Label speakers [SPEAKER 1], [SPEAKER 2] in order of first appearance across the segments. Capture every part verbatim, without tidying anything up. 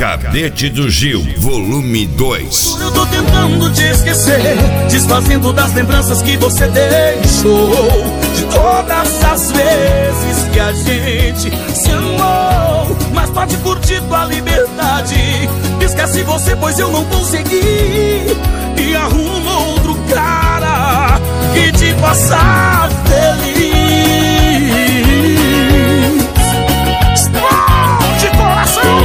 [SPEAKER 1] Cadete do Gil, volume dois.
[SPEAKER 2] Eu tô tentando te esquecer, desfazendo das lembranças que você deixou, de todas as vezes que a gente se amou. Mas pode curtir tua liberdade, esquece você, pois eu não consegui. E arruma outro cara que te faça feliz. Explode coração!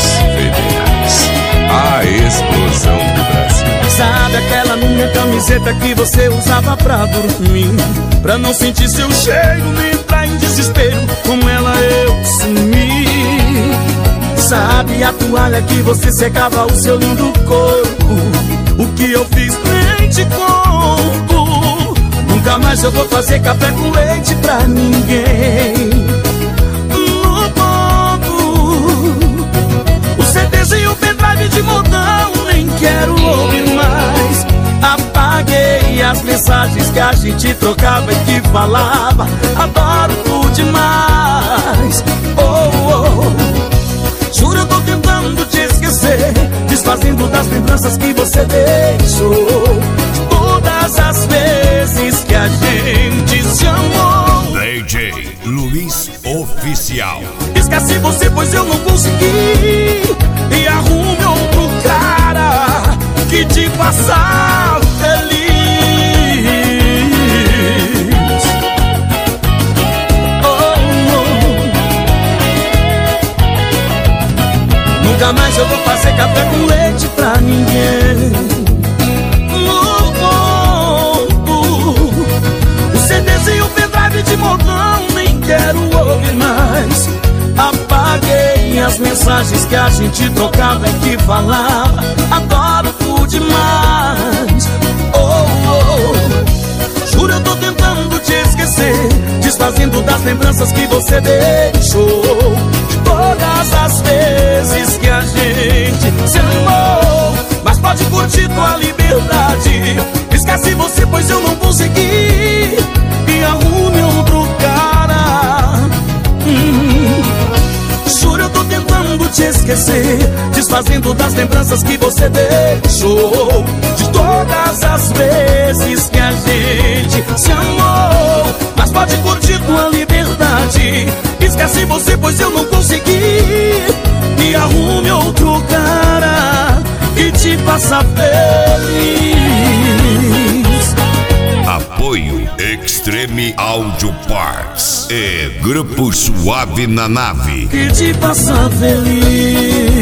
[SPEAKER 3] A explosão do Brasil.
[SPEAKER 2] Sabe aquela minha camiseta que você usava pra dormir, pra não sentir seu cheiro, nem entrar em desespero, como ela eu sumi. Sabe a toalha que você secava o seu lindo corpo, o que eu fiz nem te conto. Nunca mais eu vou fazer café com leite pra ninguém. No ponto, o C D e o pendrive de modão nem quero ouvir mais. Apaguei as mensagens que a gente trocava e que falava, adoro tu demais. Oh, oh. Juro, eu tô tentando te esquecer, desfazendo das lembranças que você deixou, de todas as vezes que a gente se amou.
[SPEAKER 1] D J Luiz Oficial.
[SPEAKER 2] Esquece você, pois eu não consegui. E arrume outro cara que te faça feliz. Oh, oh. Nunca mais eu vou fazer café com leite pra ninguém. No ponto, o C D e o pendrive de modão nem quero ouvir mais. Apaguei as mensagens que a gente trocava e que falava, adoro tu demais. Oh, oh. Juro, eu tô tentando te esquecer, desfazendo das lembranças que você deixou, de todas as vezes que a gente se amou. Mas pode curtir tua liberdade, esquece você, pois eu não consegui. E arrume outro cara. hum. Juro, eu tô tentando te esquecer, desfazendo das lembranças que você deixou, de todas as vezes que a gente se amou. Mas pode curtir tua liberdade, esquece você, pois eu não consegui. E arrume outro cara que te faça feliz.
[SPEAKER 1] Apoio Extreme Audio Parts e Grupo Suave na Nave.
[SPEAKER 2] Que te faça feliz.